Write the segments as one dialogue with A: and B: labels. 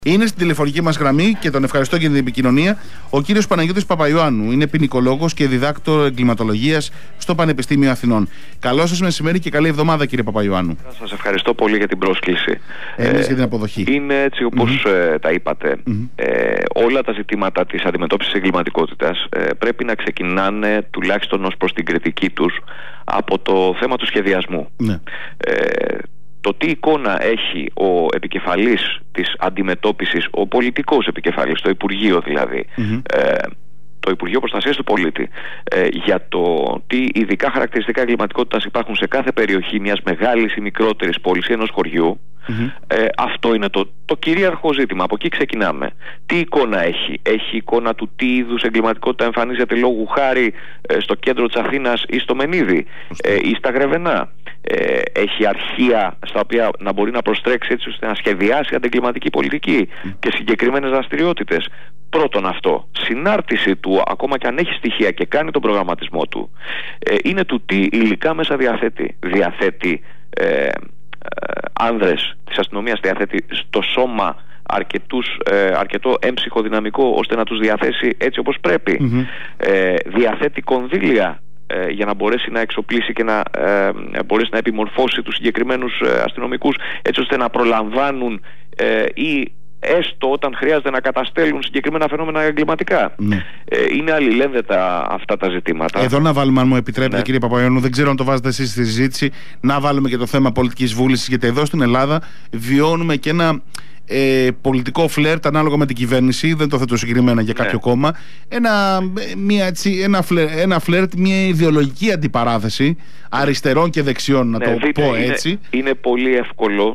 A: Είναι στην τηλεφωνική μας γραμμή και τον ευχαριστώ για την επικοινωνία ο κύριος Παναγιώτης Παπαϊωάννου. Είναι ποινικολόγος και διδάκτορ εγκληματολογίας στο Πανεπιστήμιο Αθηνών. Καλό σας μεσημέρι και καλή εβδομάδα, κύριε Παπαϊωάννου.
B: Σας ευχαριστώ πολύ για την πρόσκληση.
A: Εμείς για την αποδοχή.
B: Είναι έτσι όπως τα είπατε. Όλα τα ζητήματα της αντιμετώπισης εγκληματικότητας πρέπει να ξεκινάνε τουλάχιστον ως προς την κριτική τους από το θέμα του σχεδιασμού. Το τι εικόνα έχει ο επικεφαλής της αντιμετώπισης, ο πολιτικός επικεφαλής, το Υπουργείο δηλαδή, το Υπουργείο Προστασίας του Πολίτη, για το τι ειδικά χαρακτηριστικά εγκληματικότητας υπάρχουν σε κάθε περιοχή μιας μεγάλης ή μικρότερης πόλης ή ενός χωριού, αυτό είναι το κυρίαρχο ζήτημα. Από εκεί ξεκινάμε. Τι εικόνα έχει? Έχει εικόνα του τι είδους εγκληματικότητα εμφανίζεται λόγου χάρη στο κέντρο της Αθήνας ή στο Μενίδη ή στα Γρεβενά? Έχει αρχεία στα οποία να μπορεί να προστρέξει έτσι ώστε να σχεδιάσει αντεγκληματική πολιτική και συγκεκριμένες δραστηριότητες? Πρώτον αυτό. Συνάρτηση του, ακόμα και αν έχει στοιχεία και κάνει τον προγραμματισμό του, είναι του τι υλικά μέσα διαθέτει. Διαθέτει άνδρες της αστυνομίας, διαθέτει στο σώμα αρκετό έμψυχο δυναμικό ώστε να τους διαθέσει έτσι όπως πρέπει. Διαθέτει κονδύλια για να μπορέσει να εξοπλίσει και να μπορέσει να επιμορφώσει τους συγκεκριμένους αστυνομικούς έτσι ώστε να προλαμβάνουν ή έστω όταν χρειάζεται να καταστέλουν συγκεκριμένα φαινόμενα εγκληματικά. Είναι αλληλένδετα αυτά τα ζητήματα.
A: Εδώ να βάλουμε, αν μου επιτρέπετε, κύριε Παπαϊωάννου, δεν ξέρω αν το βάζετε εσείς στη συζήτηση, να βάλουμε και το θέμα πολιτικής βούλησης, γιατί εδώ στην Ελλάδα βιώνουμε και ένα πολιτικό φλερτ ανάλογα με την κυβέρνηση. Δεν το θέτω συγκεκριμένα για κάποιο κόμμα. Ένα φλερτ, μια ιδεολογική αντιπαράθεση αριστερών και δεξιών, να το πω έτσι.
B: Είναι πολύ εύκολο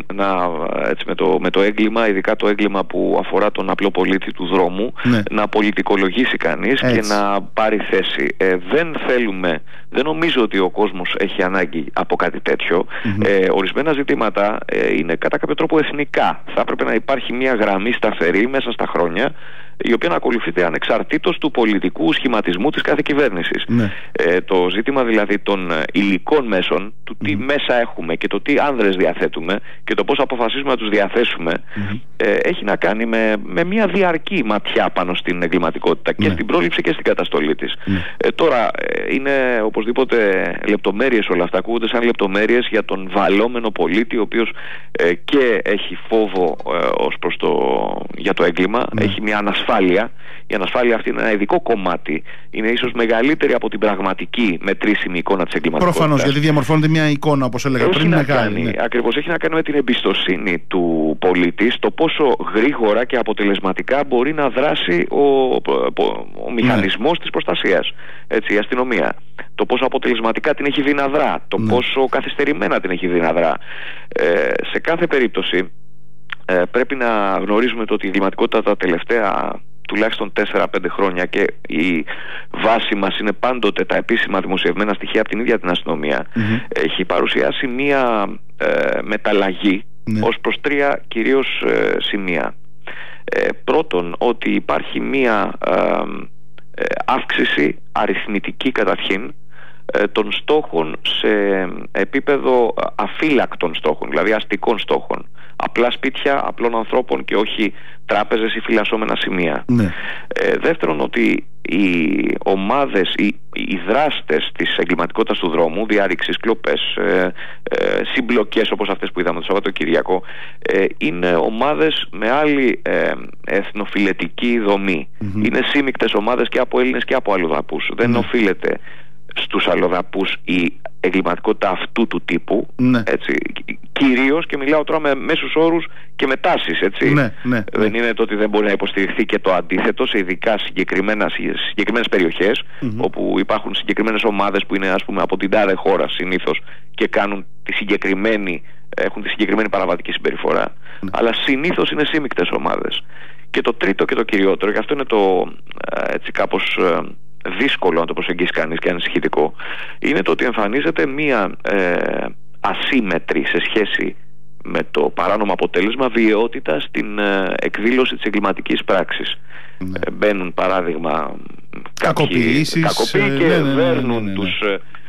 B: με το έγκλημα, ειδικά το έγκλημα που αφορά τον απλό πολίτη του δρόμου, να πολιτικολογήσει κανείς και να πάρει θέση. Δεν νομίζω ότι ο κόσμος έχει ανάγκη από κάτι τέτοιο. Ορισμένα ζητήματα είναι κατά κάποιο τρόπο εθνικά. Θα έπρεπε να υπάρχει μια γραμμή σταθερή μέσα στα χρόνια, η οποία να ακολουθείται ανεξαρτήτως του πολιτικού σχηματισμού της κάθε κυβέρνησης. Το ζήτημα δηλαδή των υλικών μέσων, του τι μέσα έχουμε και το τι άνδρες διαθέτουμε και το πώς αποφασίζουμε να τους διαθέσουμε, έχει να κάνει με μια διαρκή ματιά πάνω στην εγκληματικότητα και στην πρόληψη και στην καταστολή της. Τώρα είναι οπωσδήποτε λεπτομέρειες όλα αυτά, ακούγονται σαν λεπτομέρειες για τον βαλόμενο πολίτη, ο οποίος και έχει φόβο για το έγκλημα, έχει μια ανασφάλεια. Η ανασφάλεια αυτή είναι ένα ειδικό κομμάτι. Είναι ίσως μεγαλύτερη από την πραγματική μετρήσιμη εικόνα της εγκληματικότητας.
A: Προφανώς, γιατί διαμορφώνεται μια εικόνα, όπως έλεγα πριν, μεγάλη.
B: Ακριβώς, έχει να κάνει με την εμπιστοσύνη του πολίτη, στο πόσο γρήγορα και αποτελεσματικά μπορεί να δράσει ο μηχανισμός της προστασίας, η αστυνομία. Το πόσο αποτελεσματικά την έχει δει να δρά, το πόσο καθυστερημένα την έχει δει να δρά. Σε κάθε περίπτωση πρέπει να γνωρίζουμε ότι η εγκληματικότητα τα τελευταία τουλάχιστον 4-5 χρόνια, και η βάση μας είναι πάντοτε τα επίσημα δημοσιευμένα στοιχεία από την ίδια την αστυνομία, έχει παρουσιάσει μία μεταλλαγή ως προς 3 κυρίως σημεία. Πρώτον, ότι υπάρχει μία αύξηση αριθμητική καταρχήν των στόχων σε επίπεδο αφύλακτων στόχων, δηλαδή αστικών στόχων. Απλά σπίτια απλών ανθρώπων και όχι τράπεζες ή φυλασσόμενα σημεία. Δεύτερον, ότι οι ομάδες, οι δράστες της εγκληματικότητας του δρόμου, διάρρηξης, κλοπές, συμπλοκές όπως αυτές που είδαμε το Σαββατοκυριακό, είναι ομάδες με άλλη εθνοφιλετική δομή. Είναι σύμμικτες ομάδες και από Έλληνες και από αλλοδαπούς. Δεν οφείλεται στους αλλοδαπούς η εγκληματικότητα αυτού του τύπου, κυρίως, και μιλάω τώρα με μέσους όρους και με τάσεις, δεν είναι το ότι δεν μπορεί να υποστηριχθεί και το αντίθετο σε ειδικά συγκεκριμένες περιοχές, όπου υπάρχουν συγκεκριμένες ομάδες που είναι, ας πούμε, από την τάδε χώρα συνήθως και έχουν τη συγκεκριμένη παραβατική συμπεριφορά, αλλά συνήθως είναι σύμμικτες ομάδες. Και το τρίτο και το κυριότερο, και αυτό είναι το κάπως δύσκολο να το προσεγγίσει κανείς και ανησυχητικό, είναι το ότι εμφανίζεται μία ασύμμετρη σε σχέση με το παράνομο αποτέλεσμα βιαιότητα στην εκδήλωση της εγκληματικής πράξης. Μπαίνουν, παράδειγμα, κάποιοι κακοποιοί και βέρνουν τους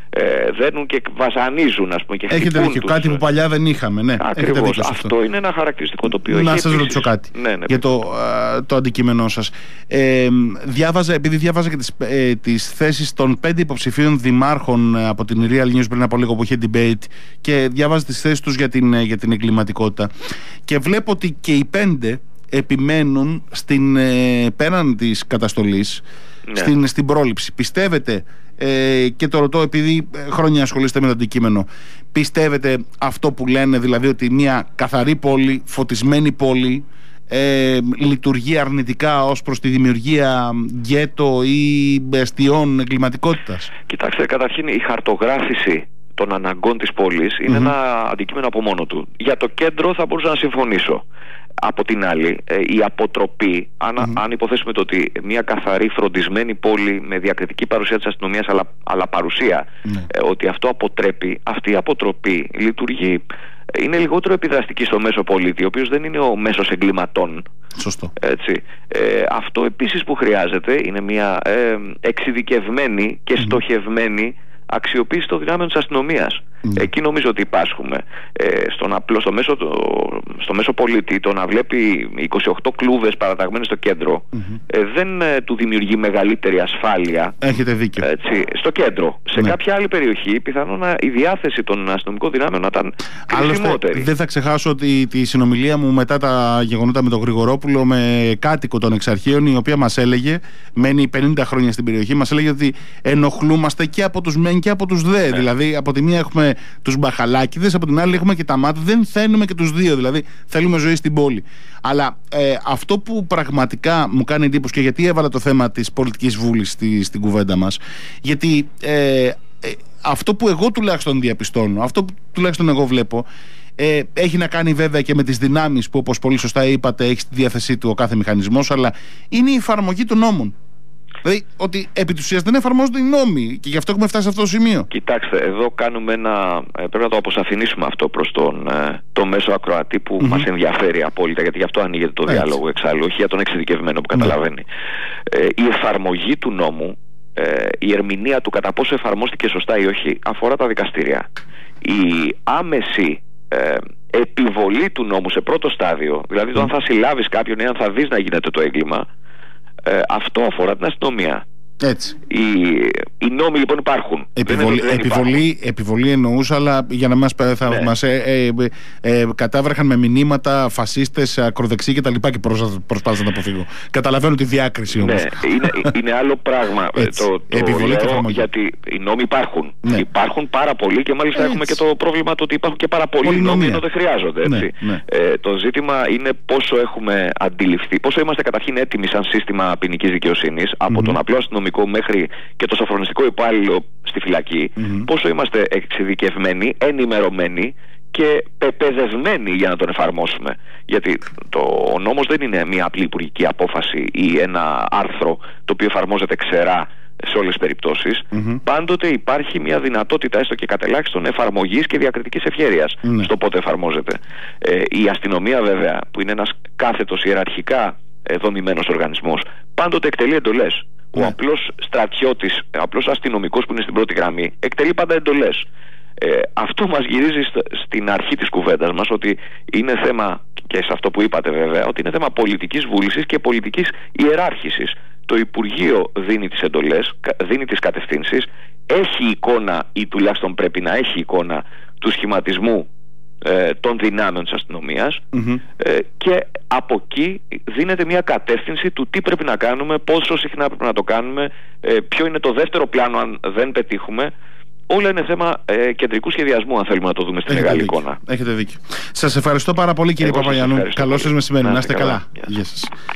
B: δένουν και βασανίζουν, ας πούμε, και χτυπούν.
A: Έχετε δίκιο, κάτι που παλιά δεν είχαμε. Ναι,
B: ακριβώς. Αυτό είναι ένα χαρακτηριστικό το οποίο
A: να σας ρωτήσω κάτι για το αντικείμενό σας. Επειδή διάβαζα και τις θέσεις των 5 υποψηφίων δημάρχων από την Real News πριν από λίγο που είχε debate, και διάβαζα τις θέσεις τους για την εγκληματικότητα, και βλέπω ότι και οι 5 επιμένουν πέραν της καταστολής, στην πρόληψη. Πιστεύετε, και το ρωτώ επειδή χρόνια ασχολείστε με το αντικείμενο, πιστεύετε αυτό που λένε, δηλαδή ότι μια καθαρή πόλη, φωτισμένη πόλη, λειτουργεί αρνητικά ως προς τη δημιουργία γκέτο ή εστιών εγκληματικότητας?
B: Κοιτάξτε, καταρχήν η χαρτογράφηση των αναγκών της πόλης είναι ένα αντικείμενο από μόνο του. Για το κέντρο θα μπορούσα να συμφωνήσω. Από την άλλη, η αποτροπή, αν υποθέσουμε το ότι μια καθαρή φροντισμένη πόλη με διακριτική παρουσία της αστυνομίας, αλλά παρουσία, ότι αυτό αποτρέπει, αυτή η αποτροπή λειτουργεί, είναι λιγότερο επιδραστική στο μέσο πολίτη, ο οποίος δεν είναι ο μέσος εγκληματών.
A: Σωστό.
B: Έτσι. Αυτό επίσης που χρειάζεται είναι μια εξειδικευμένη και στοχευμένη αξιοποίηση των δυνάμεων της αστυνομίας. Εκεί νομίζω ότι υπάσχουμε. Στο μέσο πολίτη, το να βλέπει 28 κλούβες παραταγμένες στο κέντρο δεν του δημιουργεί μεγαλύτερη ασφάλεια.
A: Έχετε δίκιο.
B: Έτσι, στο κέντρο. Σε κάποια άλλη περιοχή πιθανόν η διάθεση των αστυνομικών δυνάμεων να ήταν κρισιμότερη.
A: Δεν θα ξεχάσω ότι τη συνομιλία μου μετά τα γεγονότα με τον Γρηγορόπουλο, με κάτοικο των Εξαρχείων, η οποία μας έλεγε, μένει 50 χρόνια στην περιοχή, μας έλεγε ότι ενοχλούμαστε και από τους μεν και από τους δε. Δηλαδή, από τη μία έχουμε τους μπαχαλάκηδες, από την άλλη έχουμε και τα μάτια, δεν θέλουμε και τους δύο. Δηλαδή, θέλουμε ζωή στην πόλη. Αλλά αυτό που πραγματικά μου κάνει εντύπωση, και γιατί έβαλα το θέμα της πολιτικής βούλησης στην κουβέντα μας, γιατί αυτό που εγώ τουλάχιστον διαπιστώνω, αυτό που τουλάχιστον εγώ βλέπω, έχει να κάνει βέβαια και με τις δυνάμεις που, όπως πολύ σωστά είπατε, έχει στη διάθεσή του ο κάθε μηχανισμός, αλλά είναι η εφαρμογή των νόμων. Δηλαδή ότι επί της ουσίας δεν εφαρμόζονται οι νόμοι, και γι' αυτό έχουμε φτάσει σε αυτό το σημείο.
B: Κοιτάξτε, εδώ κάνουμε πρέπει να το αποσαφηνίσουμε αυτό προς το μέσο ακροατή που μας ενδιαφέρει απόλυτα, γιατί γι' αυτό ανοίγεται το διάλογο εξάλλου, όχι για τον εξειδικευμένο που καταλαβαίνει. Η εφαρμογή του νόμου, η ερμηνεία του κατά πόσο εφαρμόστηκε σωστά ή όχι, αφορά τα δικαστήρια. Η άμεση επιβολή του νόμου σε πρώτο στάδιο, δηλαδή το αν θα συλλάβεις κάποιον ή αν θα δεις να γίνεται το έγκλημα, αυτό αφορά την αστυνομία.
A: Έτσι.
B: Οι νόμοι λοιπόν υπάρχουν.
A: Επιβολή εννοούσα, αλλά για να μας κατάβρεχαν με μηνύματα φασίστες, ακροδεξιοί κτλ. Και προσπάθησα να αποφύγω. Καταλαβαίνω τη διάκριση όμως.
B: Είναι άλλο πράγμα.
A: Επιβολή και εφαρμογή.
B: Γιατί οι νόμοι υπάρχουν. Υπάρχουν πάρα πολλοί, και μάλιστα έχουμε και το πρόβλημα το ότι υπάρχουν και πάρα πολλοί νόμοι ενώ δεν χρειάζονται. Έτσι. Το ζήτημα είναι πόσο έχουμε αντιληφθεί, πόσο είμαστε καταρχήν έτοιμοι σαν σύστημα ποινικής δικαιοσύνης, από τον απλό αστυνομικό μέχρι και το σοφρονιστικό υπάλληλο στη φυλακή, πόσο είμαστε εξειδικευμένοι, ενημερωμένοι και πεπαιδευμένοι για να τον εφαρμόσουμε. Γιατί ο νόμος δεν είναι μια απλή υπουργική απόφαση ή ένα άρθρο το οποίο εφαρμόζεται ξερά σε όλες τις περιπτώσεις. Πάντοτε υπάρχει μια δυνατότητα, έστω και κατελάχιστον, εφαρμογής και διακριτικής ευχέρειας στο πότε εφαρμόζεται. Η αστυνομία βέβαια, που είναι ένας κάθετος ιεραρχικά δομημένος οργανισμός, πάντοτε εκτελεί εντολές. Ο απλός στρατιώτης, ο απλός αστυνομικός που είναι στην πρώτη γραμμή, εκτελεί πάντα εντολές. Αυτό μας γυρίζει στην αρχή της κουβέντας μας, ότι είναι θέμα, και σε αυτό που είπατε βέβαια, ότι είναι θέμα πολιτικής βούλησης και πολιτικής ιεράρχησης. Το Υπουργείο δίνει τις εντολές, δίνει τις κατευθύνσεις, έχει εικόνα, ή τουλάχιστον πρέπει να έχει εικόνα, του σχηματισμού των δυνάμεων της αστυνομίας, και από εκεί δίνεται μια κατεύθυνση του τι πρέπει να κάνουμε, πόσο συχνά πρέπει να το κάνουμε, ποιο είναι το δεύτερο πλάνο αν δεν πετύχουμε. Όλα είναι θέμα κεντρικού σχεδιασμού, αν θέλουμε να το δούμε στη μεγάλη εικόνα.
A: Έχετε δίκιο. Σας ευχαριστώ πάρα πολύ, κύριε Παπαγιαννού. Καλό σας μεσημέρι. Να είστε καλά. Γεια σας.